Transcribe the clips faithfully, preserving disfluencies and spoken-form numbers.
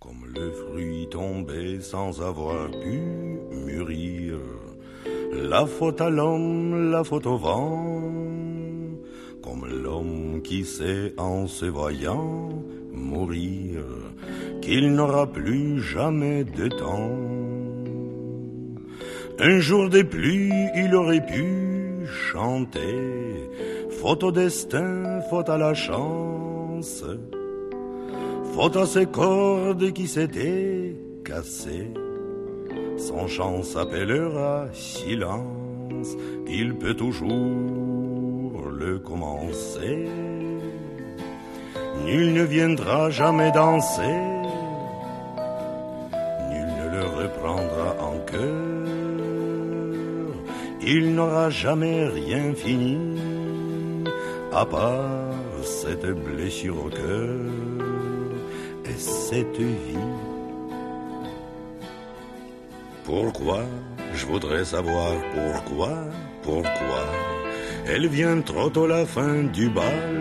comme le fruit tombé sans avoir pu mûrir. La faute à l'homme, la faute au vent, comme l'homme qui sait en se voyant mourir qu'il n'aura plus jamais de temps. Un jour de pluie, il aurait pu chanter, faute au destin, faute à la chance, faute à ces cordes qui s'étaient cassées. Son chant s'appellera silence, il peut toujours le commencer. Nul ne viendra jamais danser, nul ne le reprendra en chœur. Il n'aura jamais rien fini, à part cette blessure au cœur et cette vie. Pourquoi, je voudrais savoir pourquoi, pourquoi elle vient trop tôt la fin du bal.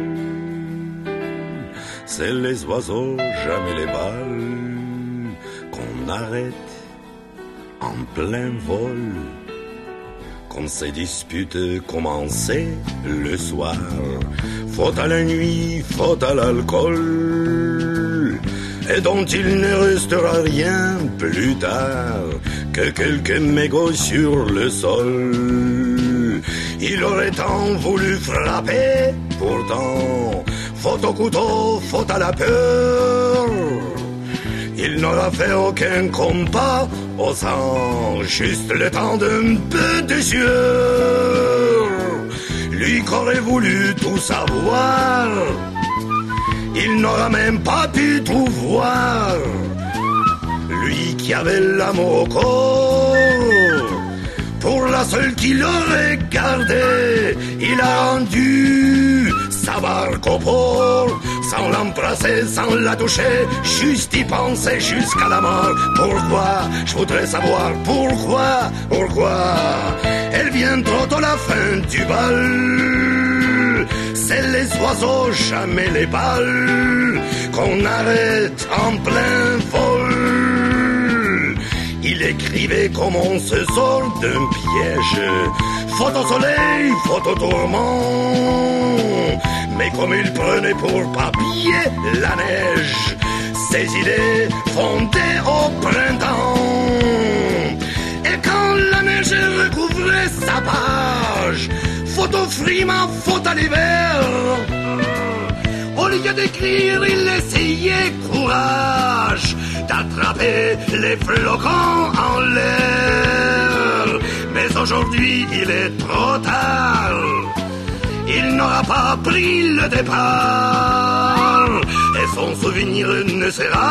C'est les oiseaux, jamais les balles, qu'on arrête en plein vol. Comme ces disputes commençaient le soir, faute à la nuit, faute à l'alcool, et dont il ne restera rien plus tard que quelques mégots sur le sol. Il aurait tant voulu frapper, pourtant, faute au couteau, faute à la peur. Il n'aura fait aucun compas au sang, juste le temps d'un peu de sueur. Lui qu'aurait voulu tout savoir, il n'aura même pas pu tout voir. Lui qui avait l'amour au corps, pour la seule qu'il aurait gardée, il a rendu sa barque au port, sans l'embrasser, sans la toucher, juste y penser jusqu'à la mort. Pourquoi, je voudrais savoir pourquoi, pourquoi elle vient trop tôt la fin du bal. C'est les oiseaux, jamais les balles, qu'on arrête en plein vol. Il écrivait comme on se sort d'un piège, faute au soleil, faute au tourment. Mais comme il prenait pour papier la neige, ses idées fondaient au printemps. Et quand la neige recouvrait sa page, faute au friment, faute à l'hiver, au lieu d'écrire, il essayait courage d'attraper les flocons en l'air. Mais aujourd'hui, il est trop tard. Il n'aura pas pris le départ. Et son souvenir ne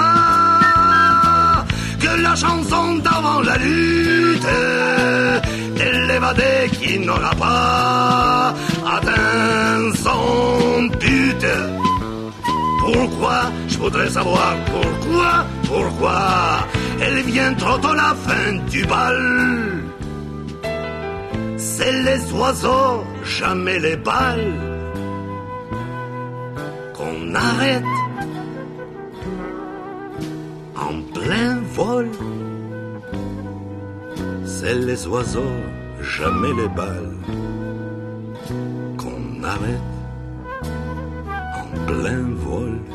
sera que la chanson d'avant la lutte, de l'évadé qui n'aura pas atteint son but. Pourquoi, je voudrais savoir pourquoi, pourquoi elle vient trop tôt la fin du bal. C'est les oiseaux, jamais les balles, qu'on arrête en plein vol. C'est les oiseaux, jamais les balles, qu'on arrête en plein vol.